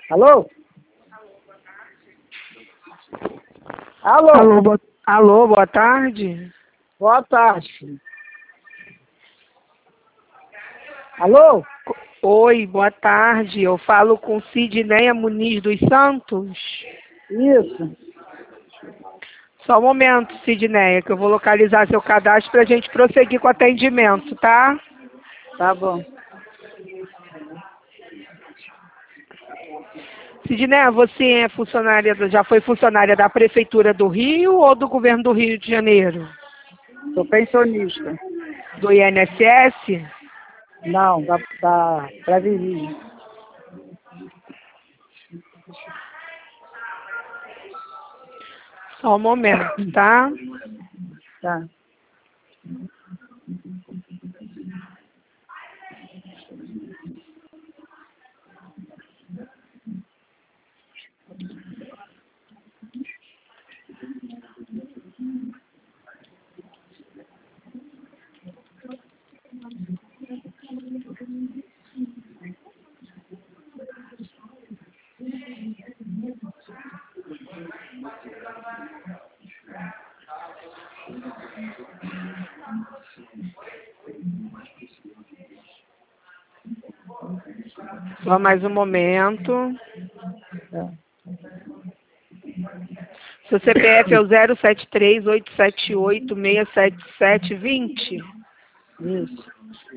Alô? Alô? Alô, boa tarde. Boa tarde, filho. Alô? Oi, boa tarde. Eu falo com Sidneia Muniz dos Santos. Isso. Só um momento, Sidneia, que eu vou localizar seu cadastro para a gente prosseguir com o atendimento, tá? Tá bom. Sidneia, você é funcionária, já foi funcionária da Prefeitura do Rio ou do Governo do Rio de Janeiro? Sou pensionista. Do INSS? Não, da Previrinha. Só um momento, tá? Tá. Só mais um momento. Tá. Seu CPF é o 073-878-677-20? Isso.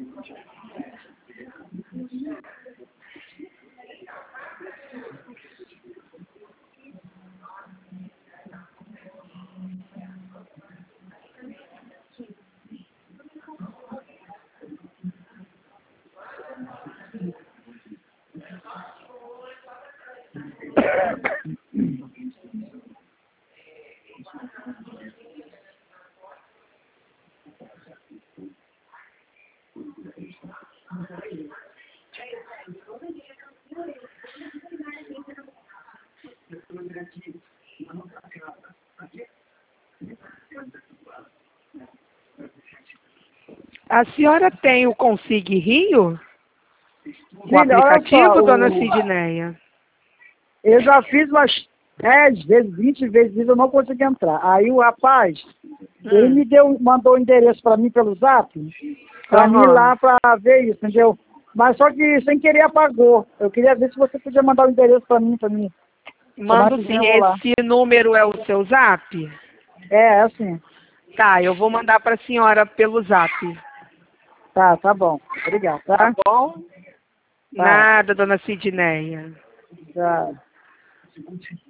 A senhora tem o Consig Rio? O Filha, olha aplicativo, só, dona Sidneia? eu já fiz umas 10 vezes, 20 vezes, eu não consegui entrar. Aí o rapaz, ele mandou o endereço para mim pelo Zap, para mim ir lá para ver isso, entendeu? Mas só que sem querer apagou. Eu queria ver se você podia mandar o endereço para mim. Mando Semana que vem sim. eu vou lá. Esse número é o seu Zap? É assim. Tá, eu vou mandar para a senhora pelo Zap. Tá bom. Obrigado, Tá tá? bom? Tá. Nada, dona Sidneia. Tá.